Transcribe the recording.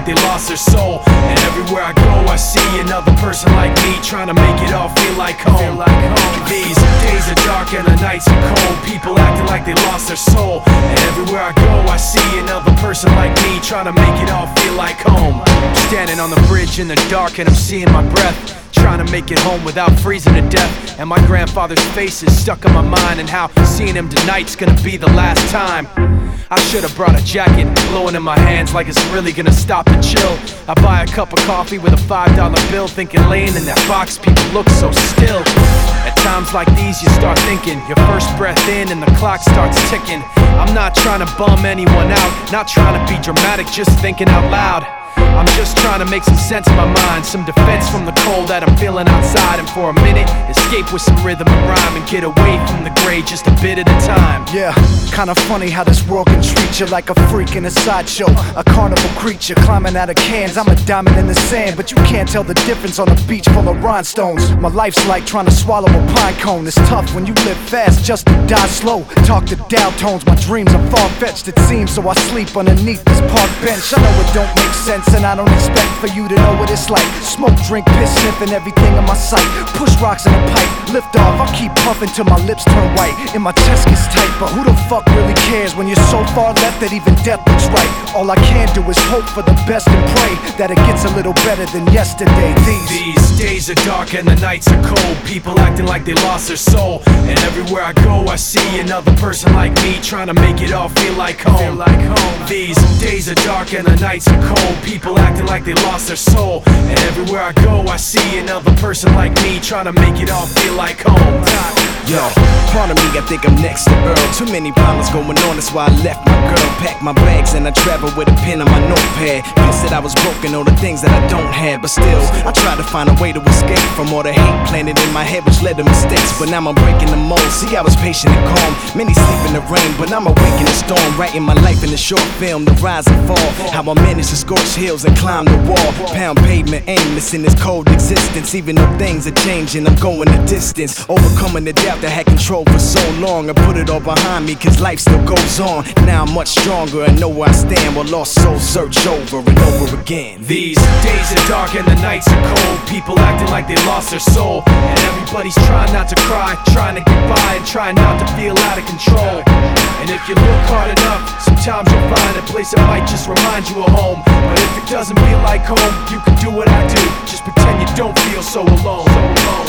they lost their soul. And everywhere I go I see another person like me, trying to make it all feel like home. These days are dark and the nights are cold, people acting like they lost their soul. And everywhere I go I see another person like me, trying to make it all feel like home. Standing on the bridge in the dark and I'm seeing my breath, trying to make it home without freezing to death. And my grandfather's face is stuck in my mind, and how seeing him tonight's gonna be the last time. I should've brought a jacket, blowing in my hands like it's really gonna stop and chill. I buy a cup of coffee with a $5 bill, thinking laying in that box people look so still. At times like these you start thinking, your first breath in and the clock starts ticking. I'm not trying to bum anyone out, not trying to be dramatic, just thinking out loud. I'm just trying to make some sense in my mind, some defense from the cold that I'm feeling outside. And for a minute, escape with some rhythm and rhyme, and get away from the gray just a bit at a time. Yeah, kinda funny how this world can treat you like a freak in a sideshow, a carnival creature climbing out of cans. I'm a diamond in the sand, but you can't tell the difference on a beach full of rhinestones. My life's like trying to swallow a pine cone. It's tough when you live fast just to die slow. Talk to Dow tones, my dreams are far-fetched it seems, so I sleep underneath this park bench. I know it don't make sense, and I don't expect for you to know what it's like. Smoke, drink, piss, sniffing everything in my sight. Push rocks in a pipe, lift off, I keep puffing till my lips turn white and my chest gets tight. But who the fuck really cares when you're so far left that even death looks right? All I can do is hope for the best and pray that it gets a little better than yesterday. These days are dark and the nights are cold, people acting like they lost their soul. And everywhere I go I see another person like me, trying to make it all feel like home. These days are dark and the nights are cold, people acting like they lost their soul. And everywhere I go I see another person like me, trying to make it all feel like home. Yo, part of me, I think I'm next to Earl. Too many problems going on, that's why I left my girl. Packed my bags and I traveled with a pen on my notepad. Pissed that I was broken, all the things that I don't have. But still, I tried to find a way to escape from all the hate planted in my head, which led to mistakes. But now I'm breaking the mold. See, I was patient and calm. Many sleep in the rain, but I'm awake in the storm. Writing my life in a short film, the rise and fall. How I managed to scorch hills and climb the wall. Pound pavement, aimless in this cold existence. Even though things are changing, I'm going the distance. Overcoming the doubt that had control for so long. I put it all behind me, cause life still goes on. Now I'm much stronger and know where I stand, while lost souls search over and over again. These days are dark and the nights are cold, people acting like they lost their soul. And everybody's trying not to cry, trying to get by, and trying not to feel out of control. And if you look hard enough, sometimes you'll find a place that might just remind you of home. But if it doesn't feel like home, you can do what I do, just pretend you don't feel so alone.